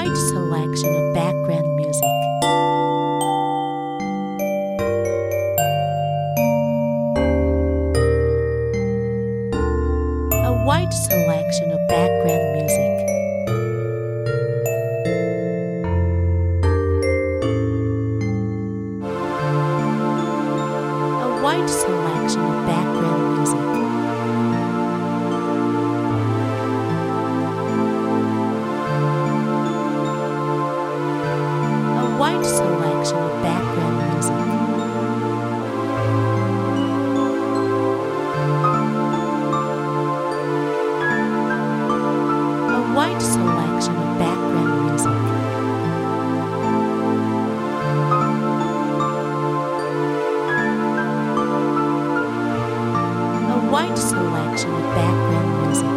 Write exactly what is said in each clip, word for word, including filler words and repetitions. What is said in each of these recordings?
wide selection of background music. A wide selection of background music. A wide selection of background music. A wide selection of background music. A wide selection of background music. A wide selection of background music.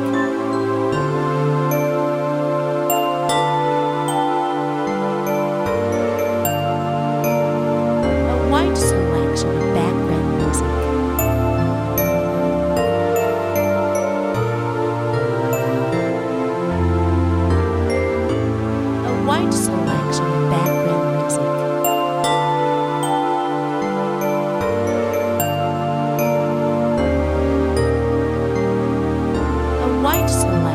A wide selection of background music. A wide selection of background music. A wide selection